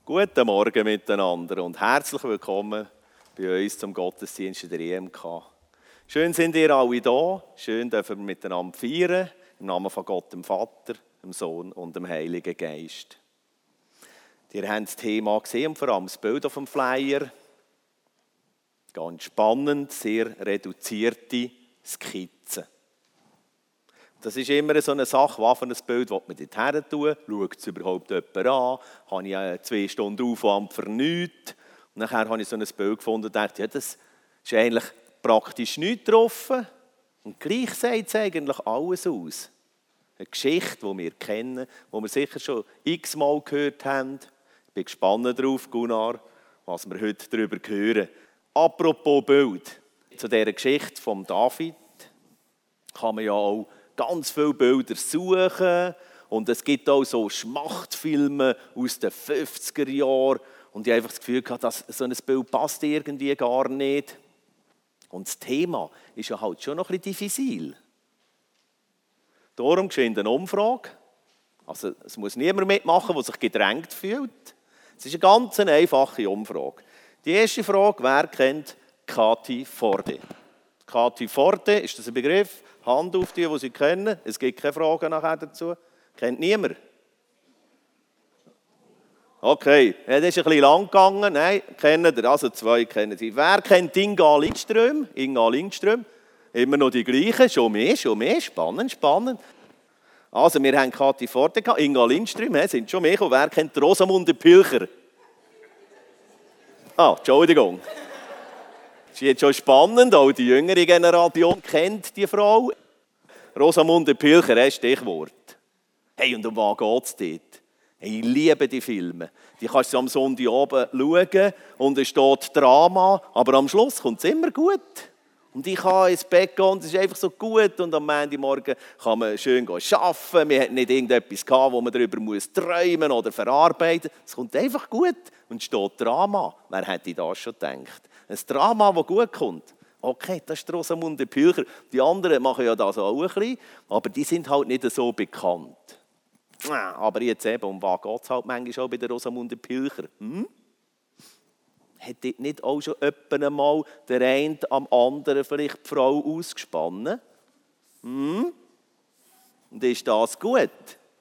Guten Morgen miteinander und herzlich willkommen bei uns zum Gottesdienst in der EMK. Schön sind ihr alle da, schön dürfen wir miteinander feiern, im Namen von Gott, dem Vater, dem Sohn und dem Heiligen Geist. Ihr habt das Thema gesehen und vor allem das Bild auf dem Flyer. Ganz spannend, sehr reduzierte Skizzen. Das ist immer so eine Sache, was für ein Bild will man dort her tun? Schaut es überhaupt jemand an? Habe ich 2 Stunden Aufwand für nichts? Und nachher habe ich so ein Bild gefunden und dachte, ja, das ist eigentlich praktisch nichts drauf. Und gleich sagt es eigentlich alles aus. Eine Geschichte, die wir kennen, die wir sicher schon x-mal gehört haben. Ich bin gespannt darauf, Gunnar, was wir heute darüber hören. Apropos Bild. Zu dieser Geschichte von David kann man ja auch ganz viele Bilder suchen. Und es gibt auch so Schmachtfilme aus den 50er Jahren. Und ich habe einfach das Gefühl gehabt, dass so ein Bild passt irgendwie gar nicht. Und das Thema ist ja halt schon noch ein bisschen diffizil. Darum geschieht eine Umfrage. Also es muss niemand mitmachen, der sich gedrängt fühlt. Es ist eine ganz einfache Umfrage. Die erste Frage, wer kennt Kati Forte? Kati Forte, ist das ein Begriff? Hand auf die sie kennen. Es gibt keine Fragen nachher dazu. Kennt niemand? Okay, das ist ein bisschen lang gegangen. Nein, kennen ihr. Also 2 kennen Sie. Wer kennt Inga Lindström? Inga Lindström. Immer noch die gleichen. Schon mehr. Spannend. Also, wir haben Kati Forte gehabt. Inga Lindström, sind schon mehr gekommen. Wer kennt Rosamunde Pilcher? Entschuldigung. Das ist jetzt schon spannend, auch die jüngere Generation kennt die Frau. Rosamunde Pilcher, ein Stichwort. Hey, und um was geht es dort? Hey, ich liebe die Filme. Die kannst du am Sonntagabend schauen und es steht Drama, aber am Schluss kommt es immer gut. Und ich kann ins Bett gehen und es ist einfach so gut und am Montagmorgen kann man schön arbeiten. Wir hatten nicht irgendetwas gehabt, wo man darüber träumen oder verarbeiten muss. Es kommt einfach gut und es steht Drama. Wer hätte das schon gedacht? Ein Drama, das gut kommt. Okay, das ist Rosamunde Pilcher. Die anderen machen ja das auch ein bisschen, aber die sind halt nicht so bekannt. Aber jetzt eben, um was geht es halt manchmal auch bei der Rosamunde Pilcher? Hat dort nicht auch schon jemand einmal der eine am anderen vielleicht die Frau ausgespannt? Und ist das gut?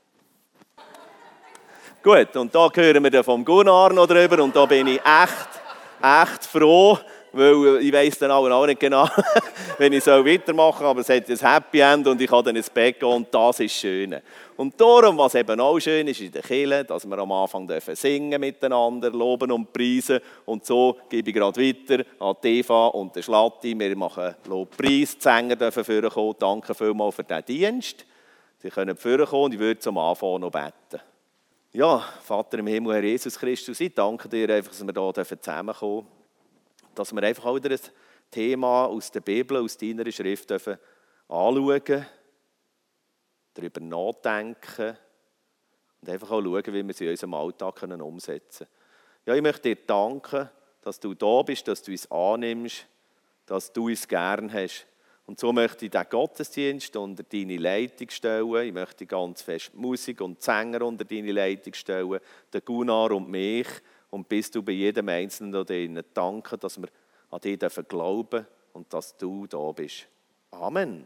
Gut, und da hören wir dann vom Gunnar noch drüber und da bin ich echt froh, weil ich weiss dann auch nicht genau, wenn ich weitermachen soll, aber es hat ein Happy End und ich kann dann ins Bett gehen und das ist schön. Und darum, was eben auch schön ist in der Kirche, dass wir am Anfang singen miteinander, loben und preisen und so gebe ich gerade weiter an Eva und den Schlatti. Wir machen Lobpreis, die Sänger dürfen vorkommen. Danke vielmals für diesen Dienst. Sie können vorkommen und ich würde zum Anfang noch beten. Ja, Vater im Himmel, Herr Jesus Christus, ich danke dir einfach, dass wir hier zusammenkommen dürfen. Dass wir einfach auch wieder ein Thema aus der Bibel, aus deiner Schrift anschauen, darüber nachdenken und einfach auch schauen, wie wir sie in unserem Alltag umsetzen können. Ja, ich möchte dir danken, dass du da bist, dass du uns annimmst, dass du uns gern hast. Und so möchte ich diesen Gottesdienst unter deine Leitung stellen. Ich möchte ganz fest die Musik und die Sänger unter deine Leitung stellen, den Gunnar und mich. Und bist du bei jedem Einzelnen denen danken, dass wir an dich glauben dürfen und dass du da bist. Amen.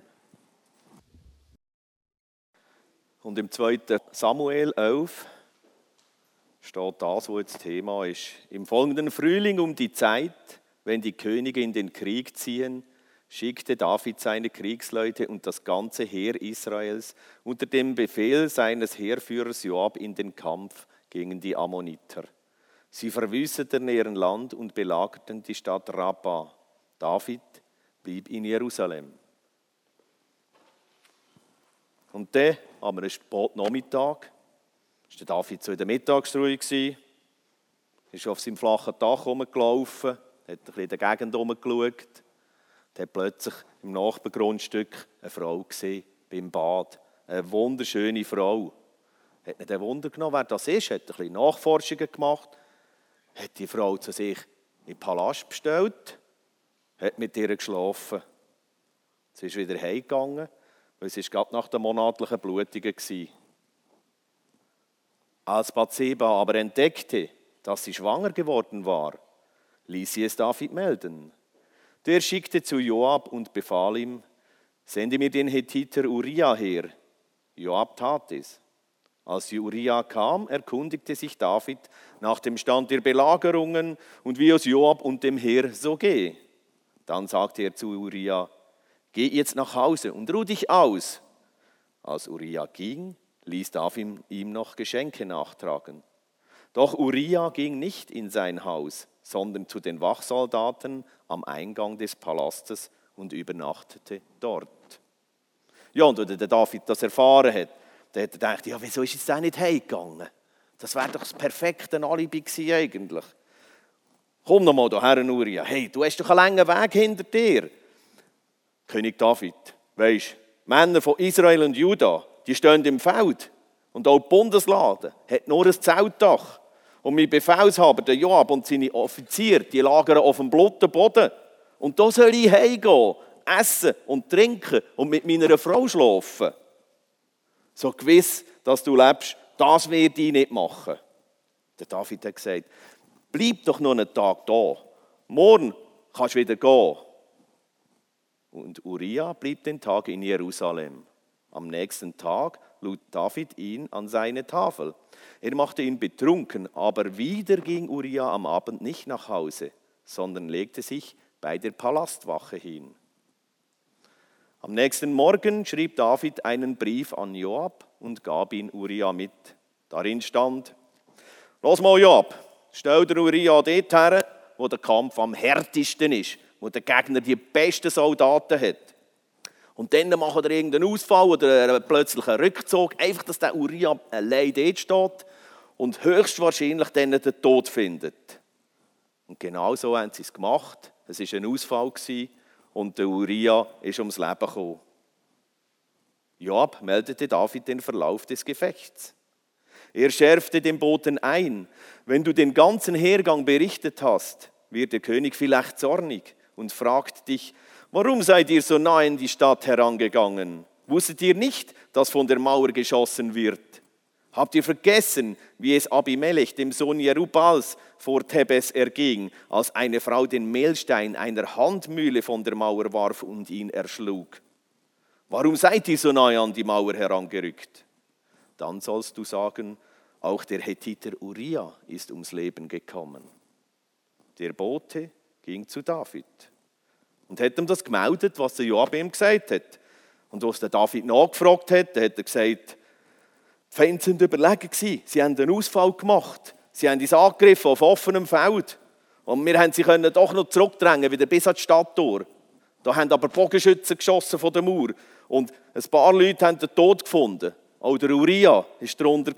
Und im 2. Samuel 11 steht das, was jetzt Thema ist. Im folgenden Frühling um die Zeit, wenn die Könige in den Krieg ziehen, schickte David seine Kriegsleute und das ganze Heer Israels unter dem Befehl seines Heerführers Joab in den Kampf gegen die Ammoniter. Sie verwüsteten ihr Land und belagerten die Stadt Rabba. David blieb in Jerusalem. Und dann, am Spätnachmittag, war der David so in der Mittagsruhe, ist auf seinem flachen Dach rumgelaufen, hat ein bisschen in der Gegend herumgeschaut und hat plötzlich im Nachbargrundstück eine Frau gesehen, beim Bad. Eine wunderschöne Frau. Hat nicht Wunder genommen, wer das ist, hat ein bisschen Nachforschungen gemacht, hat die Frau zu sich in den Palast bestellt, hat mit ihr geschlafen. Sie ist wieder heimgegangen, weil sie gerade nach den monatlichen Blutungen war. Als Bathseba aber entdeckte, dass sie schwanger geworden war, ließ sie es David melden. Der schickte zu Joab und befahl ihm, sende mir den Hethiter Uria her. Joab tat es. Als Uria kam, erkundigte sich David nach dem Stand der Belagerungen und wie es Joab und dem Heer so gehe. Dann sagte er zu Uria, geh jetzt nach Hause und ruh dich aus. Als Uria ging, ließ David ihm noch Geschenke nachtragen. Doch Uria ging nicht in sein Haus, sondern zu den Wachsoldaten am Eingang des Palastes und übernachtete dort. Ja, und als der David das erfahren hat, dann hat er gedacht, ja, wieso ist es denn nicht heimgegangen? Das wäre doch das perfekte Alibi gewesen eigentlich. Komm noch mal hierher, Uria. Hey, du hast doch einen langen Weg hinter dir. König David, weisst, Männer von Israel und Juda, die stehen im Feld. Und auch die Bundeslade hat nur ein Zeltdach. Und mein Befehlshaber, der Joab und seine Offiziere, die lagern auf dem blutigen Boden. Und da soll ich heimgehen, essen und trinken und mit meiner Frau schlafen. So gewiss, dass du lebst, das werde ich nicht machen. Der David hat gesagt, bleib doch noch einen Tag da. Morgen kannst du wieder gehen. Und Uria blieb den Tag in Jerusalem. Am nächsten Tag lud David ihn an seine Tafel. Er machte ihn betrunken, aber wieder ging Uria am Abend nicht nach Hause, sondern legte sich bei der Palastwache hin. Am nächsten Morgen schrieb David einen Brief an Joab und gab ihn Uria mit. Darin stand, los mal Joab, stell dir Uria dort her, wo der Kampf am härtesten ist, wo der Gegner die besten Soldaten hat. Und dann machen wir irgendeinen Ausfall oder plötzlich einen Rückzug, einfach, dass der Uria allein dort steht und höchstwahrscheinlich dann den Tod findet. Und genau so haben sie es gemacht. Es war ein Ausfall und der Uria ist ums Leben gekommen. Joab meldete David den Verlauf des Gefechts. Er schärfte dem Boten ein, wenn du den ganzen Hergang berichtet hast, wird der König vielleicht zornig und fragt dich, warum seid ihr so nah in die Stadt herangegangen? Wusstet ihr nicht, dass von der Mauer geschossen wird? Habt ihr vergessen, wie es Abimelech, dem Sohn Jerubals, vor Thebes erging, als eine Frau den Mehlstein einer Handmühle von der Mauer warf und ihn erschlug? Warum seid ihr so nahe an die Mauer herangerückt? Dann sollst du sagen, auch der Hethiter Uria ist ums Leben gekommen. Der Bote ging zu David und hat ihm das gemeldet, was der Joab ihm gesagt hat. Und als der David nachgefragt hat, hat er gesagt, die Feinde sind überlegen gewesen. Sie haben einen Ausfall gemacht. Sie haben uns angegriffen auf offenem Feld. Und wir haben sie doch noch zurückdrängen, wieder bis an die Stadttor. Da haben aber Bogenschützen geschossen von der Mauer. Und ein paar Leute haben den Tod gefunden. Auch der Uria war darunter.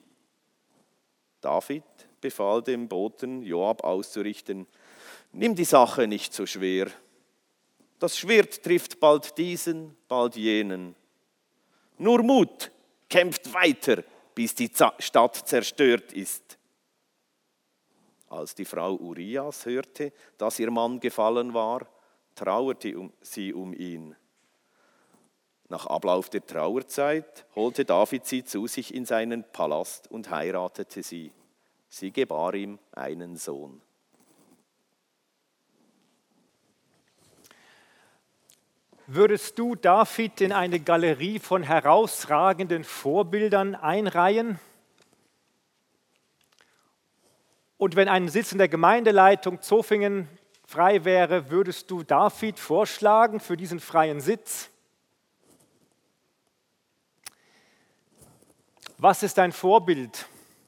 David befahl dem Boten, Joab auszurichten, nimm die Sache nicht so schwer. Das Schwert trifft bald diesen, bald jenen. Nur Mut, kämpft weiter, bis die Stadt zerstört ist. Als die Frau Urias hörte, dass ihr Mann gefallen war, trauerte sie um ihn. Nach Ablauf der Trauerzeit holte David sie zu sich in seinen Palast und heiratete sie. Sie gebar ihm einen Sohn. Würdest du David in eine Galerie von herausragenden Vorbildern einreihen? Und wenn ein Sitz in der Gemeindeleitung Zofingen frei wäre, würdest du David vorschlagen für diesen freien Sitz? Was ist dein Vorbild?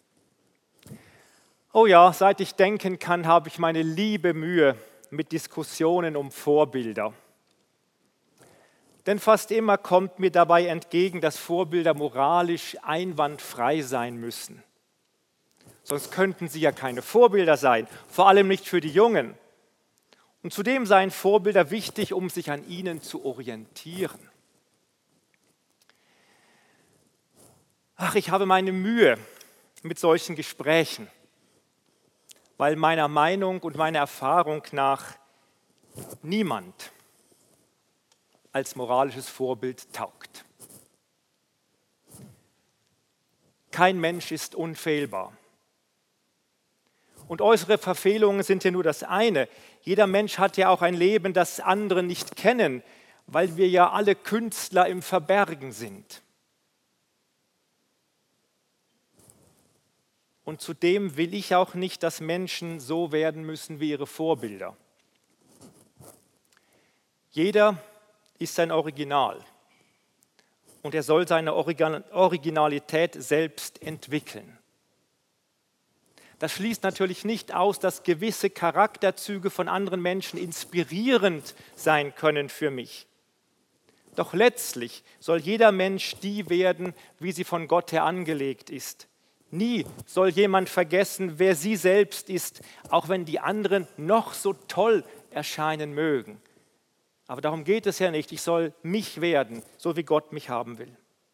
Oh ja, seit ich denken kann, habe ich meine liebe Mühe mit Diskussionen um Vorbilder. Denn fast immer kommt mir dabei entgegen, dass Vorbilder moralisch einwandfrei sein müssen. Sonst könnten sie ja keine Vorbilder sein, vor allem nicht für die Jungen. Und zudem seien Vorbilder wichtig, um sich an ihnen zu orientieren. Ach, ich habe meine Mühe mit solchen Gesprächen, weil meiner Meinung und meiner Erfahrung nach niemand als moralisches Vorbild taugt. Kein Mensch ist unfehlbar. Und äußere Verfehlungen sind ja nur das eine. Jeder Mensch hat ja auch ein Leben, das andere nicht kennen, weil wir ja alle Künstler im Verbergen sind. Und zudem will ich auch nicht, dass Menschen so werden müssen wie ihre Vorbilder. Jeder ist sein Original und er soll seine Originalität selbst entwickeln. Das schließt natürlich nicht aus, dass gewisse Charakterzüge von anderen Menschen inspirierend sein können für mich. Doch letztlich soll jeder Mensch die werden, wie sie von Gott her angelegt ist. Nie soll jemand vergessen, wer sie selbst ist, auch wenn die anderen noch so toll erscheinen mögen. Aber darum geht es ja nicht. Ich soll mich werden, so wie Gott mich haben will.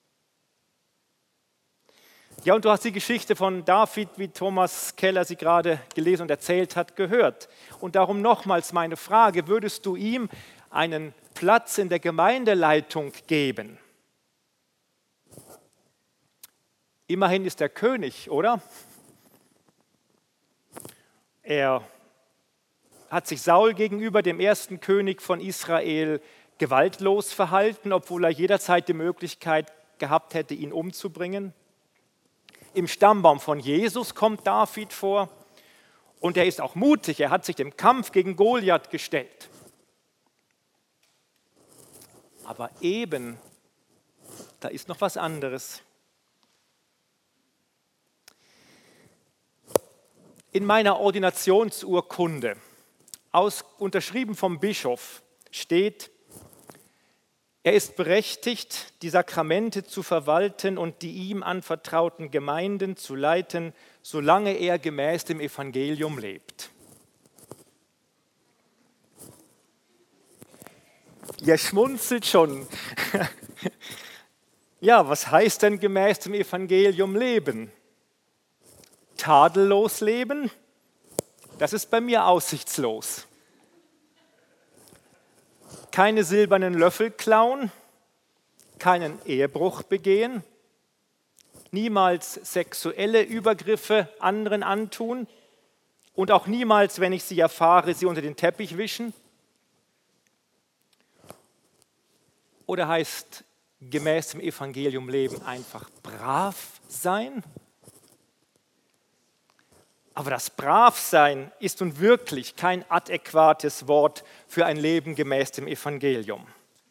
Ja, und du hast die Geschichte von David, wie Thomas Keller sie gerade gelesen und erzählt hat, gehört. Und darum nochmals meine Frage, würdest du ihm einen Platz in der Gemeindeleitung geben? Immerhin ist er König, oder? Er hat sich Saul gegenüber, dem ersten König von Israel, gewaltlos verhalten, obwohl er jederzeit die Möglichkeit gehabt hätte, ihn umzubringen. Im Stammbaum von Jesus kommt David vor und er ist auch mutig. Er hat sich dem Kampf gegen Goliath gestellt. Aber eben, da ist noch was anderes. In meiner Ordinationsurkunde, unterschrieben vom Bischof, steht, er ist berechtigt, die Sakramente zu verwalten und die ihm anvertrauten Gemeinden zu leiten, solange er gemäß dem Evangelium lebt. Ihr schmunzelt schon. Ja, was heißt denn gemäß dem Evangelium leben? Tadellos leben? Das ist bei mir aussichtslos. Keine silbernen Löffel klauen, keinen Ehebruch begehen, niemals sexuelle Übergriffe anderen antun und auch niemals, wenn ich sie erfahre, sie unter den Teppich wischen. Oder heißt gemäß dem Evangelium leben einfach brav sein? Aber das Bravsein ist nun wirklich kein adäquates Wort für ein Leben gemäß dem Evangelium.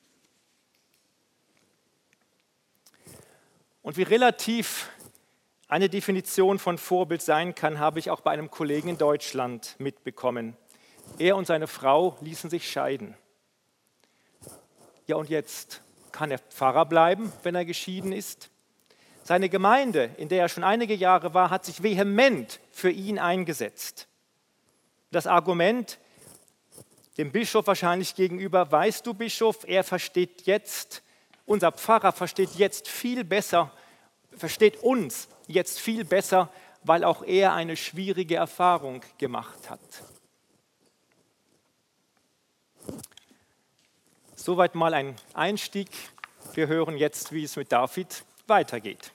Und wie relativ eine Definition von Vorbild sein kann, habe ich auch bei einem Kollegen in Deutschland mitbekommen. Er und seine Frau ließen sich scheiden. Ja, und jetzt kann er Pfarrer bleiben, wenn er geschieden ist? Seine Gemeinde, in der er schon einige Jahre war, hat sich vehement für ihn eingesetzt. Das Argument dem Bischof wahrscheinlich gegenüber, weißt du, Bischof, unser Pfarrer versteht uns jetzt viel besser, weil auch er eine schwierige Erfahrung gemacht hat. Soweit mal ein Einstieg. Wir hören jetzt, wie es mit David weitergeht.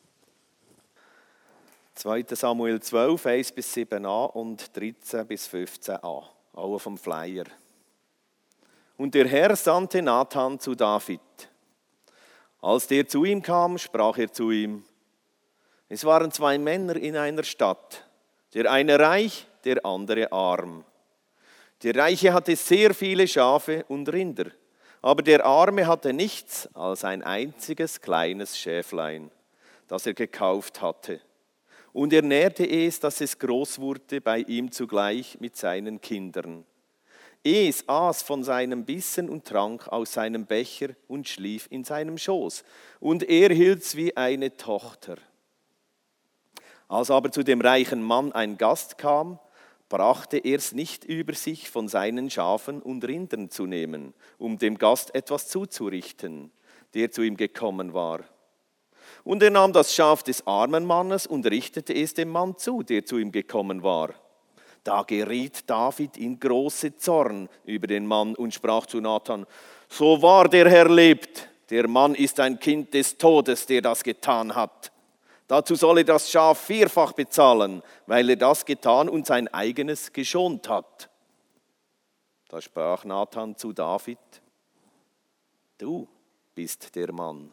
2. Samuel 12, 1-7a und 13-15a, alle vom Flyer. Und der Herr sandte Nathan zu David. Als der zu ihm kam, sprach er zu ihm: Es waren 2 Männer in einer Stadt, der eine reich, der andere arm. Der Reiche hatte sehr viele Schafe und Rinder, aber der Arme hatte nichts als ein einziges kleines Schäflein, das er gekauft hatte. Und er nährte es, dass es groß wurde, bei ihm zugleich mit seinen Kindern. Es aß von seinem Bissen und trank aus seinem Becher und schlief in seinem Schoß. Und er hielt's wie eine Tochter. Als aber zu dem reichen Mann ein Gast kam, brachte er's nicht über sich, von seinen Schafen und Rindern zu nehmen, um dem Gast etwas zuzurichten, der zu ihm gekommen war. Und er nahm das Schaf des armen Mannes und richtete es dem Mann zu, der zu ihm gekommen war. Da geriet David in große Zorn über den Mann und sprach zu Nathan: So wahr der Herr lebt, der Mann ist ein Kind des Todes, der das getan hat. Dazu soll er das Schaf 4-fach bezahlen, weil er das getan und sein eigenes geschont hat. Da sprach Nathan zu David: Du bist der Mann.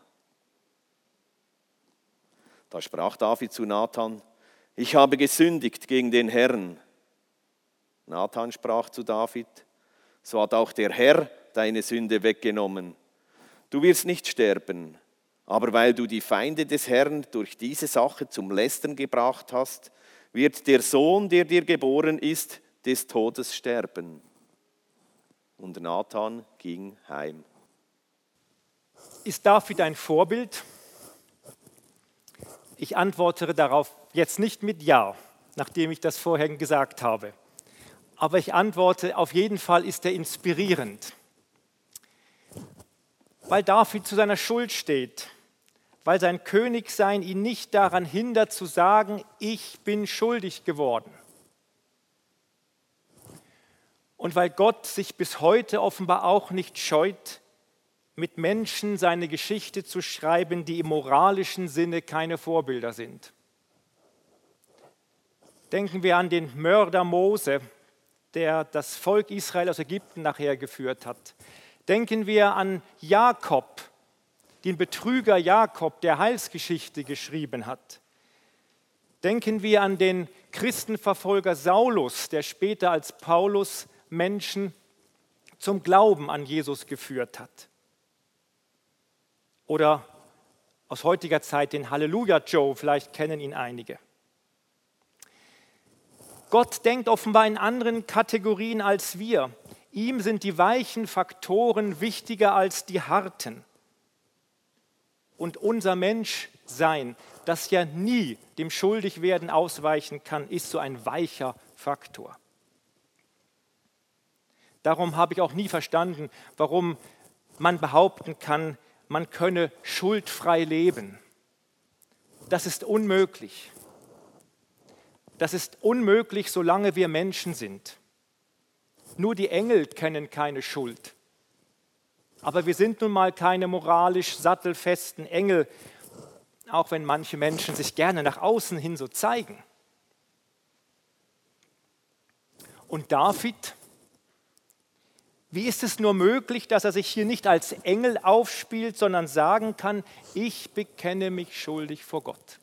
Da sprach David zu Nathan: Ich habe gesündigt gegen den Herrn. Nathan sprach zu David: So hat auch der Herr deine Sünde weggenommen. Du wirst nicht sterben, aber weil du die Feinde des Herrn durch diese Sache zum Lästern gebracht hast, wird der Sohn, der dir geboren ist, des Todes sterben. Und Nathan ging heim. Ist David ein Vorbild? Ich antworte darauf jetzt nicht mit Ja, nachdem ich das vorhin gesagt habe. Aber ich antworte, auf jeden Fall ist er inspirierend. Weil David zu seiner Schuld steht, weil sein Königsein ihn nicht daran hindert zu sagen, ich bin schuldig geworden. Und weil Gott sich bis heute offenbar auch nicht scheut, mit Menschen seine Geschichte zu schreiben, die im moralischen Sinne keine Vorbilder sind. Denken wir an den Mörder Mose, der das Volk Israel aus Ägypten nachher geführt hat. Denken wir an Jakob, den Betrüger Jakob, der Heilsgeschichte geschrieben hat. Denken wir an den Christenverfolger Saulus, der später als Paulus Menschen zum Glauben an Jesus geführt hat. Oder aus heutiger Zeit den Halleluja Joe, vielleicht kennen ihn einige. Gott denkt offenbar in anderen Kategorien als wir. Ihm sind die weichen Faktoren wichtiger als die harten. Und unser Menschsein, das ja nie dem Schuldigwerden ausweichen kann, ist so ein weicher Faktor. Darum habe ich auch nie verstanden, warum man behaupten kann, man könne schuldfrei leben. Das ist unmöglich. Das ist unmöglich, solange wir Menschen sind. Nur die Engel kennen keine Schuld. Aber wir sind nun mal keine moralisch sattelfesten Engel, auch wenn manche Menschen sich gerne nach außen hin so zeigen. Und David, wie ist es nur möglich, dass er sich hier nicht als Engel aufspielt, sondern sagen kann, ich bekenne mich schuldig vor Gott?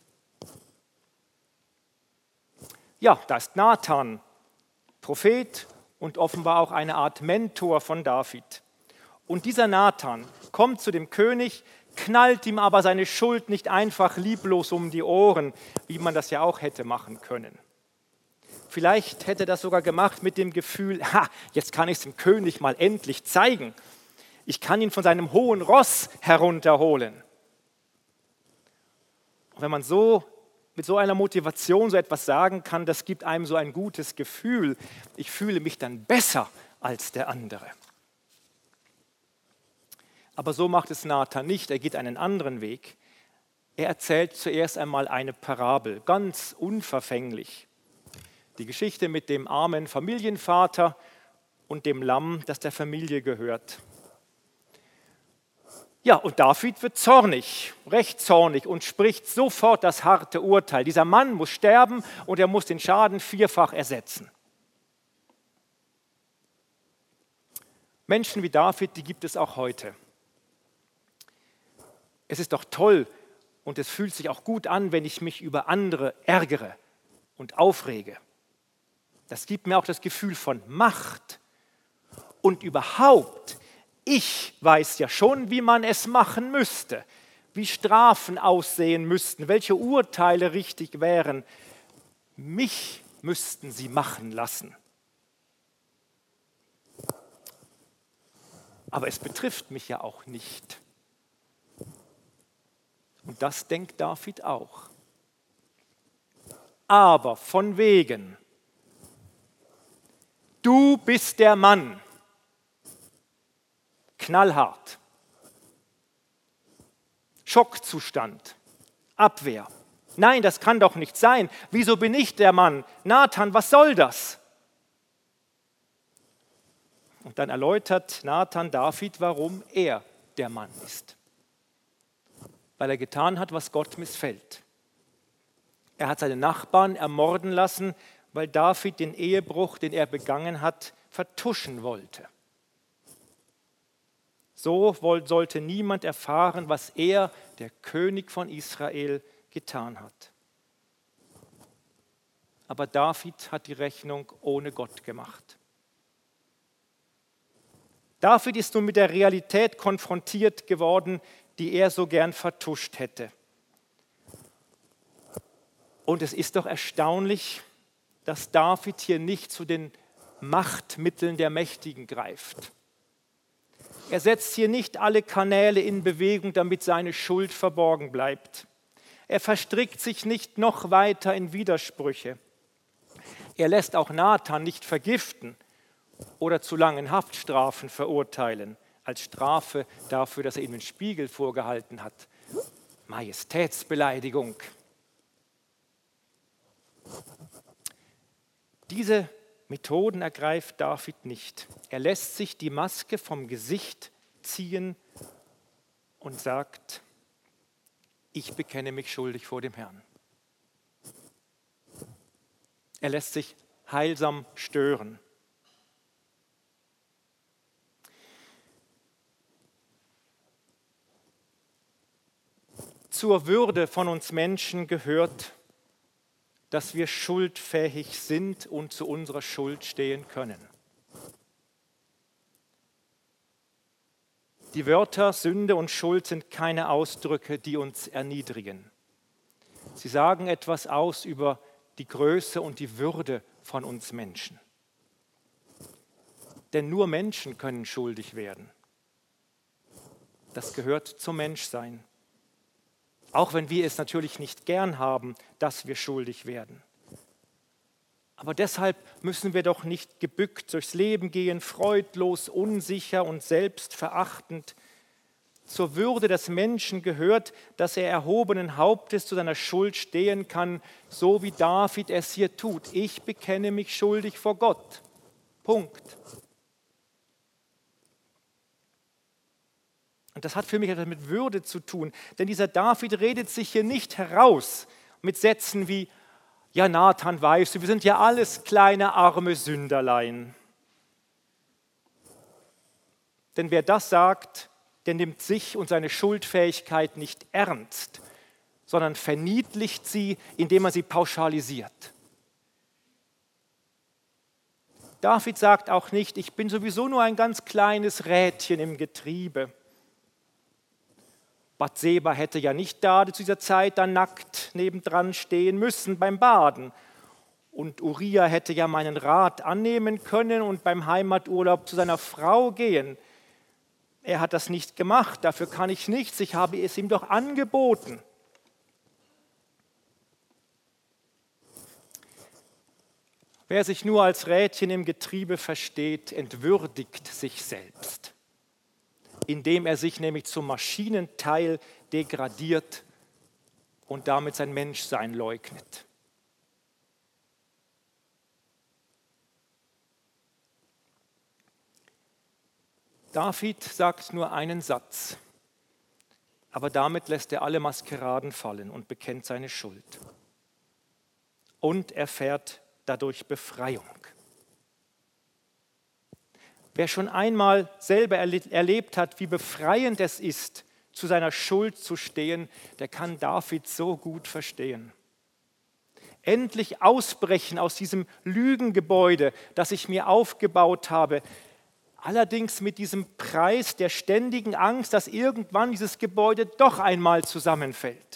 Ja, da ist Nathan, Prophet und offenbar auch eine Art Mentor von David. Und dieser Nathan kommt zu dem König, knallt ihm aber seine Schuld nicht einfach lieblos um die Ohren, wie man das ja auch hätte machen können. Vielleicht hätte er das sogar gemacht mit dem Gefühl, jetzt kann ich es dem König mal endlich zeigen. Ich kann ihn von seinem hohen Ross herunterholen. Und wenn man mit so einer Motivation so etwas sagen kann, das gibt einem so ein gutes Gefühl. Ich fühle mich dann besser als der andere. Aber so macht es Nathan nicht, er geht einen anderen Weg. Er erzählt zuerst einmal eine Parabel, ganz unverfänglich. Die Geschichte mit dem armen Familienvater und dem Lamm, das der Familie gehört. Ja, und David wird zornig, recht zornig und spricht sofort das harte Urteil. Dieser Mann muss sterben und er muss den Schaden 4-fach ersetzen. Menschen wie David, die gibt es auch heute. Es ist doch toll und es fühlt sich auch gut an, wenn ich mich über andere ärgere und aufrege. Das gibt mir auch das Gefühl von Macht. Und überhaupt, ich weiß ja schon, wie man es machen müsste, wie Strafen aussehen müssten, welche Urteile richtig wären. Mich müssten sie machen lassen. Aber es betrifft mich ja auch nicht. Und das denkt David auch. Aber von wegen, du bist der Mann. Knallhart. Schockzustand. Abwehr. Nein, das kann doch nicht sein. Wieso bin ich der Mann? Nathan, was soll das? Und dann erläutert Nathan David, warum er der Mann ist. Weil er getan hat, was Gott missfällt. Er hat seine Nachbarn ermorden lassen, weil David den Ehebruch, den er begangen hat, vertuschen wollte. So sollte niemand erfahren, was er, der König von Israel, getan hat. Aber David hat die Rechnung ohne Gott gemacht. David ist nun mit der Realität konfrontiert geworden, die er so gern vertuscht hätte. Und es ist doch erstaunlich, dass David hier nicht zu den Machtmitteln der Mächtigen greift. Er setzt hier nicht alle Kanäle in Bewegung, damit seine Schuld verborgen bleibt. Er verstrickt sich nicht noch weiter in Widersprüche. Er lässt auch Nathan nicht vergiften oder zu langen Haftstrafen verurteilen, als Strafe dafür, dass er ihm den Spiegel vorgehalten hat. Majestätsbeleidigung. Diese Methoden ergreift David nicht. Er lässt sich die Maske vom Gesicht ziehen und sagt, ich bekenne mich schuldig vor dem Herrn. Er lässt sich heilsam stören. Zur Würde von uns Menschen gehört, dass wir schuldfähig sind und zu unserer Schuld stehen können. Die Wörter Sünde und Schuld sind keine Ausdrücke, die uns erniedrigen. Sie sagen etwas aus über die Größe und die Würde von uns Menschen. Denn nur Menschen können schuldig werden. Das gehört zum Menschsein. Auch wenn wir es natürlich nicht gern haben, dass wir schuldig werden. Aber deshalb müssen wir doch nicht gebückt durchs Leben gehen, freudlos, unsicher und selbstverachtend. Zur Würde des Menschen gehört, dass er erhobenen Hauptes zu seiner Schuld stehen kann, so wie David es hier tut. Ich bekenne mich schuldig vor Gott. Punkt. Und das hat für mich etwas mit Würde zu tun, denn dieser David redet sich hier nicht heraus mit Sätzen wie, ja Nathan, weißt du, wir sind ja alles kleine arme Sünderlein. Denn wer das sagt, der nimmt sich und seine Schuldfähigkeit nicht ernst, sondern verniedlicht sie, indem er sie pauschalisiert. David sagt auch nicht, ich bin sowieso nur ein ganz kleines Rädchen im Getriebe. Bathseba hätte ja nicht da zu dieser Zeit da nackt nebendran stehen müssen beim Baden. Und Uriah hätte ja meinen Rat annehmen können und beim Heimaturlaub zu seiner Frau gehen. Er hat das nicht gemacht, dafür kann ich nichts, ich habe es ihm doch angeboten. Wer sich nur als Rädchen im Getriebe versteht, entwürdigt sich selbst, indem er sich nämlich zum Maschinenteil degradiert und damit sein Menschsein leugnet. David sagt nur einen Satz, aber damit lässt er alle Maskeraden fallen und bekennt seine Schuld. Und erfährt dadurch Befreiung. Wer schon einmal selber erlebt hat, wie befreiend es ist, zu seiner Schuld zu stehen, der kann David so gut verstehen. Endlich ausbrechen aus diesem Lügengebäude, das ich mir aufgebaut habe, allerdings mit diesem Preis der ständigen Angst, dass irgendwann dieses Gebäude doch einmal zusammenfällt.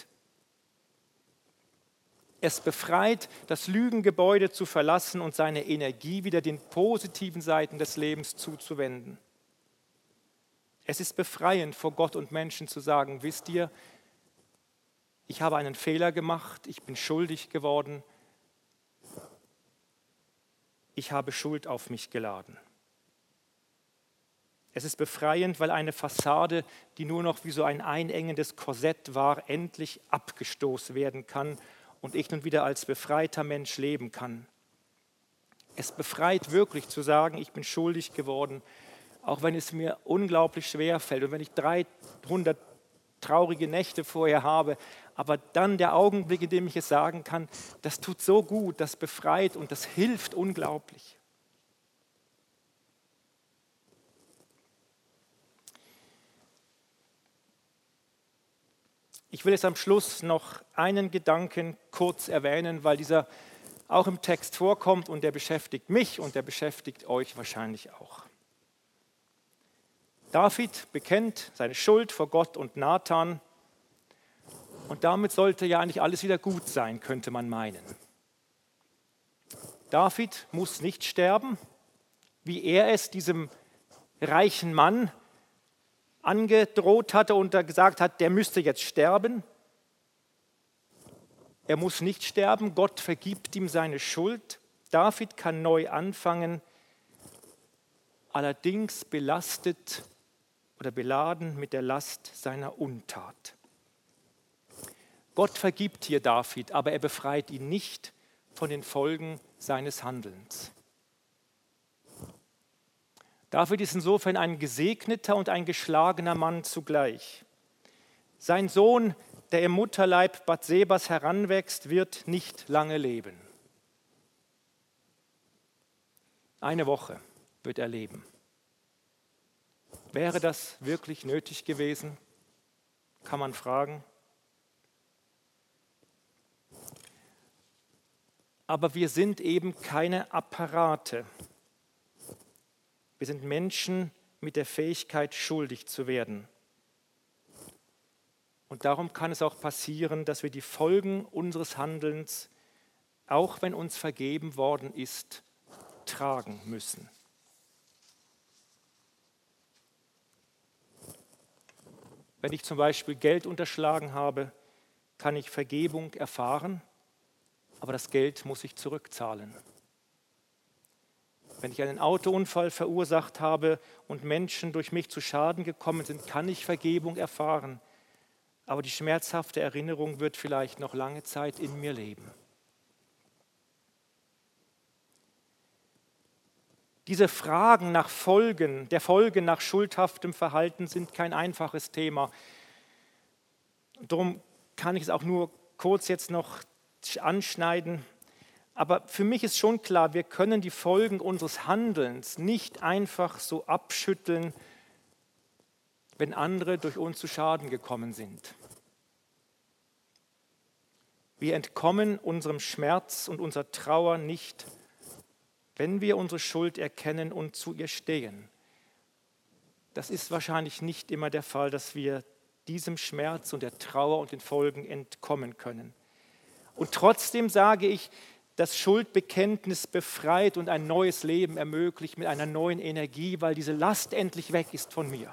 Es befreit, das Lügengebäude zu verlassen und seine Energie wieder den positiven Seiten des Lebens zuzuwenden. Es ist befreiend, vor Gott und Menschen zu sagen, wisst ihr, ich habe einen Fehler gemacht, ich bin schuldig geworden, ich habe Schuld auf mich geladen. Es ist befreiend, weil eine Fassade, die nur noch wie so ein einengendes Korsett war, endlich abgestoßen werden kann und ich nun wieder als befreiter Mensch leben kann. Es befreit wirklich zu sagen, ich bin schuldig geworden, auch wenn es mir unglaublich schwer fällt und wenn ich 300 traurige Nächte vorher habe, Aber dann der Augenblick, in dem ich es sagen kann, das tut so gut, das befreit und das hilft unglaublich. Ich will jetzt am Schluss noch einen Gedanken kurz erwähnen, weil dieser auch im Text vorkommt und der beschäftigt mich und der beschäftigt euch wahrscheinlich auch. David bekennt seine Schuld vor Gott und Nathan und damit sollte ja eigentlich alles wieder gut sein, könnte man meinen. David muss nicht sterben, wie er es diesem reichen Mann angedroht hatte und er gesagt hat, der müsste jetzt sterben. Er muss nicht sterben, Gott vergibt ihm seine Schuld. David kann neu anfangen, allerdings belastet oder beladen mit der Last seiner Untat. Gott vergibt hier David, aber er befreit ihn nicht von den Folgen seines Handelns. David ist insofern ein gesegneter und ein geschlagener Mann zugleich. Sein Sohn, der im Mutterleib Bathsebas heranwächst, wird nicht lange leben. Eine Woche wird er leben. Wäre das wirklich nötig gewesen? Kann man fragen. Aber wir sind eben keine Apparate. Wir sind Menschen mit der Fähigkeit, schuldig zu werden. Und darum kann es auch passieren, dass wir die Folgen unseres Handelns, auch wenn uns vergeben worden ist, tragen müssen. Wenn ich zum Beispiel Geld unterschlagen habe, kann ich Vergebung erfahren, aber das Geld muss ich zurückzahlen. Wenn ich einen Autounfall verursacht habe und Menschen durch mich zu Schaden gekommen sind, kann ich Vergebung erfahren. Aber die schmerzhafte Erinnerung wird vielleicht noch lange Zeit in mir leben. Diese Fragen nach Folgen, der Folgen nach schuldhaftem Verhalten sind kein einfaches Thema. Darum kann ich es auch nur kurz jetzt noch anschneiden. Aber für mich ist schon klar, wir können die Folgen unseres Handelns nicht einfach so abschütteln, wenn andere durch uns zu Schaden gekommen sind. Wir entkommen unserem Schmerz und unserer Trauer nicht, wenn wir unsere Schuld erkennen und zu ihr stehen. Das ist wahrscheinlich nicht immer der Fall, dass wir diesem Schmerz und der Trauer und den Folgen entkommen können. Und trotzdem sage ich, das Schuldbekenntnis befreit und ein neues Leben ermöglicht mit einer neuen Energie, weil diese Last endlich weg ist von mir.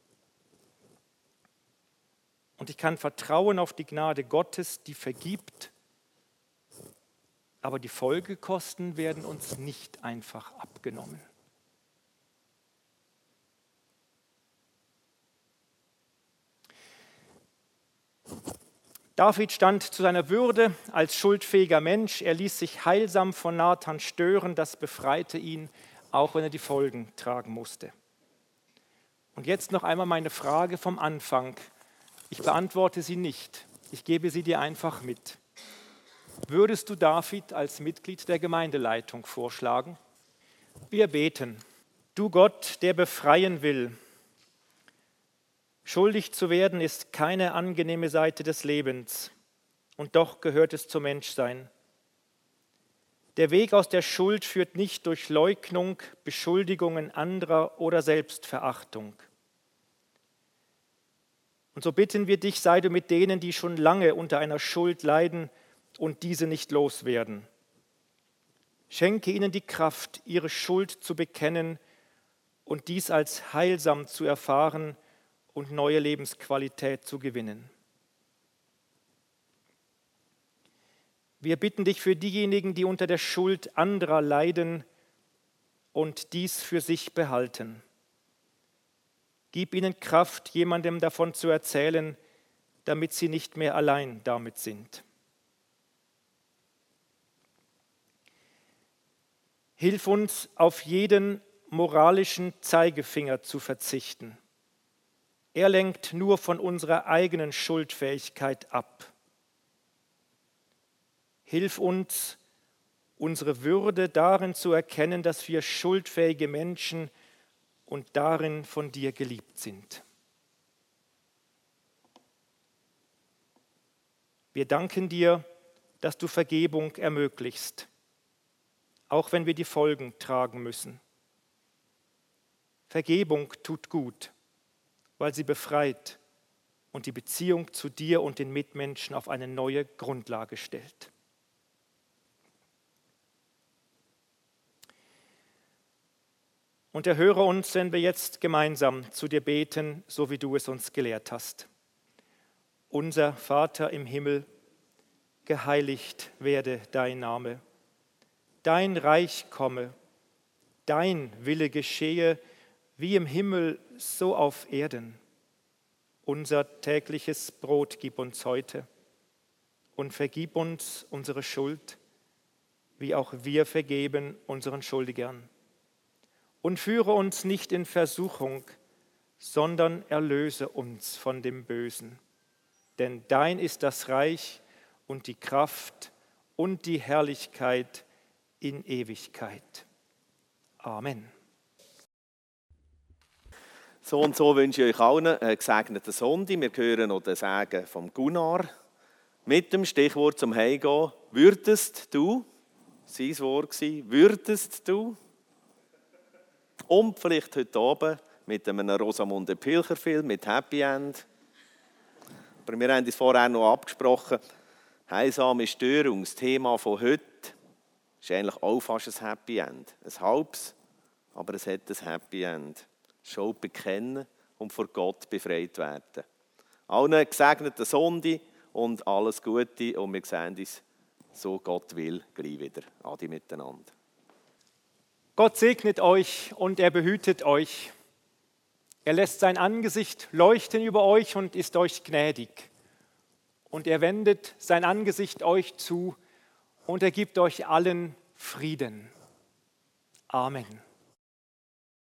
Und ich kann vertrauen auf die Gnade Gottes, die vergibt, aber die Folgekosten werden uns nicht einfach abgenommen. David stand zu seiner Würde als schuldfähiger Mensch. Er ließ sich heilsam von Nathan stören. Das befreite ihn, auch wenn er die Folgen tragen musste. Und jetzt noch einmal meine Frage vom Anfang. Ich beantworte sie nicht. Ich gebe sie dir einfach mit. Würdest du David als Mitglied der Gemeindeleitung vorschlagen? Wir beten. Du Gott, der befreien will. Schuldig zu werden ist keine angenehme Seite des Lebens und doch gehört es zum Menschsein. Der Weg aus der Schuld führt nicht durch Leugnung, Beschuldigungen anderer oder Selbstverachtung. Und so bitten wir dich, sei du mit denen, die schon lange unter einer Schuld leiden und diese nicht loswerden. Schenke ihnen die Kraft, ihre Schuld zu bekennen und dies als heilsam zu erfahren und neue Lebensqualität zu gewinnen. Wir bitten dich für diejenigen, die unter der Schuld anderer leiden und dies für sich behalten. Gib ihnen Kraft, jemandem davon zu erzählen, damit sie nicht mehr allein damit sind. Hilf uns, auf jeden moralischen Zeigefinger zu verzichten. Er lenkt nur von unserer eigenen Schuldfähigkeit ab. Hilf uns, unsere Würde darin zu erkennen, dass wir schuldfähige Menschen und darin von dir geliebt sind. Wir danken dir, dass du Vergebung ermöglichst, auch wenn wir die Folgen tragen müssen. Vergebung tut gut, weil sie befreit und die Beziehung zu dir und den Mitmenschen auf eine neue Grundlage stellt. Und erhöre uns, wenn wir jetzt gemeinsam zu dir beten, so wie du es uns gelehrt hast. Unser Vater im Himmel, geheiligt werde dein Name. Dein Reich komme, dein Wille geschehe, wie im Himmel, so auf Erden. Unser tägliches Brot gib uns heute und vergib uns unsere Schuld, wie auch wir vergeben unseren Schuldigern. Und führe uns nicht in Versuchung, sondern erlöse uns von dem Bösen. Denn dein ist das Reich und die Kraft und die Herrlichkeit in Ewigkeit. Amen. So und so wünsche ich euch allen einen gesegneten Sonntag. Wir hören noch den Segen vom Gunnar mit dem Stichwort zum Heimgehen. Würdest du, sein Wort war, würdest du, und vielleicht heute Abend mit einem Rosamunde Pilcher-Film mit Happy End. Aber wir haben uns vorher noch abgesprochen, heilsame Störung, das Thema von heute, ist eigentlich auch fast ein Happy End. Ein halbes, aber es hat ein Happy End. Schuld bekennen und vor Gott befreit werden. Allen gesegneten Sonntag und alles Gute und wir sehen uns, so Gott will, gleich wieder. Adi miteinander. Gott segnet euch und er behütet euch. Er lässt sein Angesicht leuchten über euch und ist euch gnädig. Und er wendet sein Angesicht euch zu und er gibt euch allen Frieden. Amen.